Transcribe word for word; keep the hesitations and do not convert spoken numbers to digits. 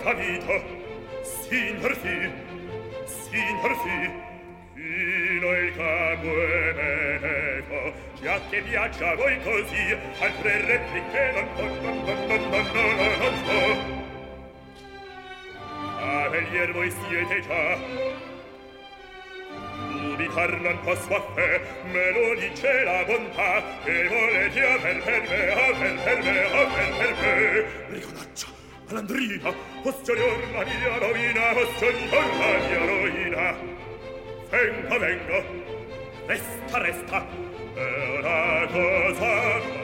capito. Signor sì, signor sì, chino il capo e meneco, già che piaccia a voi così, altre repliche non non non non non non non non so. Cavalier voi siete già, dubitar non posso a fe, me lo dice la bontà, che volete aver per me, aver per me, aver per me. Briconaccia, malandrina, posterior la mia rovina, posterior la mia rovina. Venga, venga, resta, resta, è una cosa